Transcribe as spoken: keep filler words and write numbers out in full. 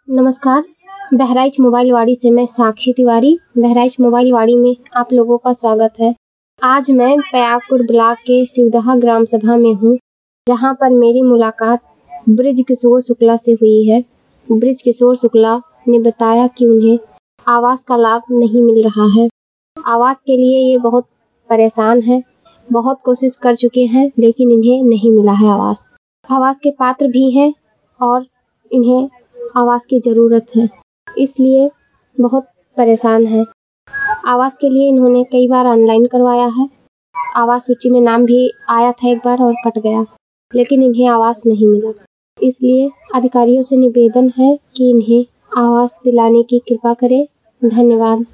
नमस्कार। बहराइच मोबाइल वाड़ी से मैं साक्षी तिवारी बहराइच मोबाइल वाड़ी में आप लोगों का स्वागत है। आज मैं पयागपुर ब्लॉक के सिवदहा ग्राम सभा में हूँ, जहाँ पर मेरी मुलाकात ब्रिज किशोर शुक्ला से हुई है। ब्रिज किशोर शुक्ला ने बताया कि उन्हें आवास का लाभ नहीं मिल रहा है। आवास के लिए ये बहुत परेशान है, बहुत कोशिश कर चुके हैं, लेकिन इन्हें नहीं मिला है आवास। आवास के पात्र भी हैं और इन्हें आवास की ज़रूरत है, इसलिए बहुत परेशान है। आवास के लिए इन्होंने कई बार ऑनलाइन करवाया है। आवास सूची में नाम भी आया था एक बार और कट गया, लेकिन इन्हें आवास नहीं मिला। इसलिए अधिकारियों से निवेदन है कि इन्हें आवास दिलाने की कृपा करें। धन्यवाद।